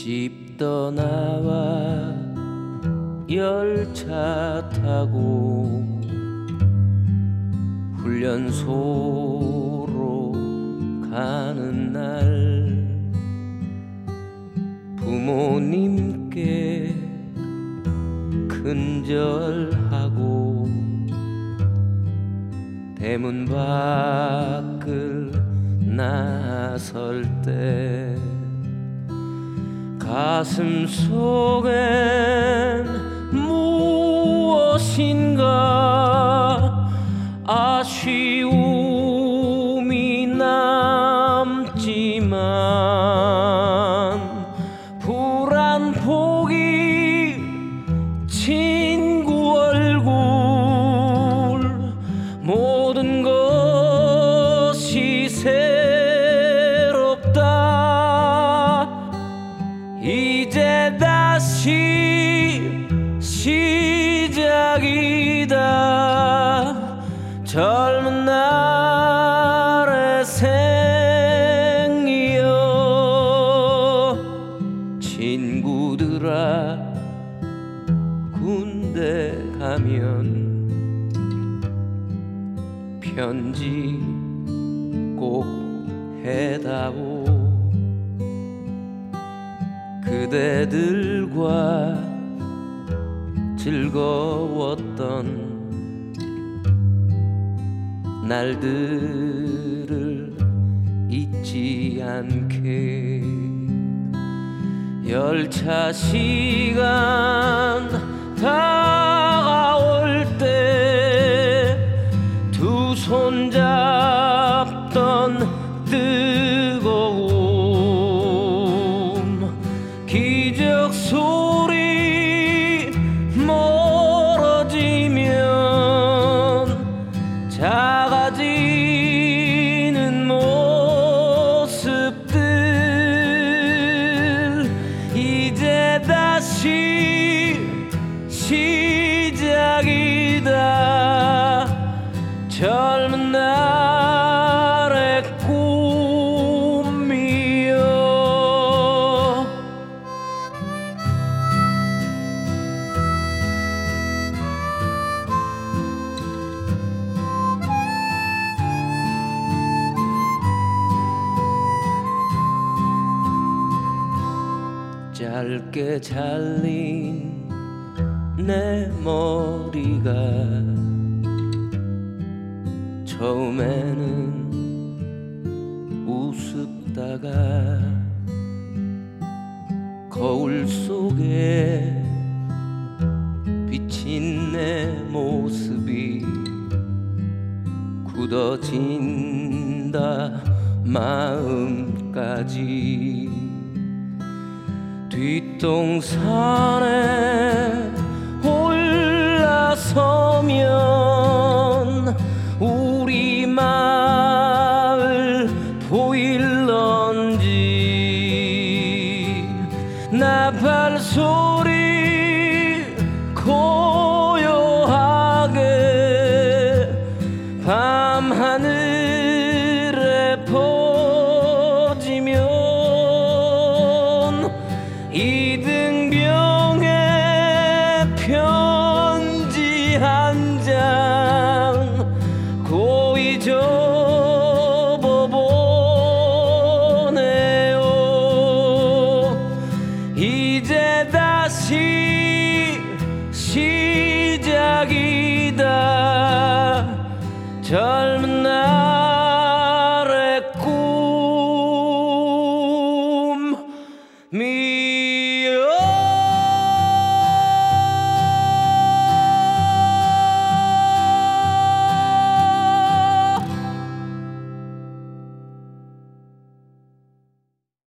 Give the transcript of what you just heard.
집 떠나와 열차 타고 훈련소로 가는 날 부모님께 큰절하고 대문 밖을 나설 때 가슴 속엔 무엇인가 아쉬움이 남지만 불안포기 친구 얼굴 모든 것이 새롭다. 이제 다시 시작이다. 젊은 날의 생이여. 친구들아 군대 가면 편지 꼭 해다오. 그대들과 즐거웠던 날들을 잊지 않게. 열차 시간 다가올 때 두 손 잡던 뜨거움 기적 소리 멀어지면 작아지는 모습들. 이제 다시 시작이다. 젊은 날의 꿈이여. 짧게 잘린 내 머리가 처음에는 우습다가 거울 속에 비친 내 모습이 굳어진다 마음까지. 뒷동산에 올라서면 우리 마을 보일런지. 나팔 소리 고요하게 밤하늘에 퍼지면 이등병의 편지 한 장 고이 접어보네요. 이제 다시 시작이다. 젊은 날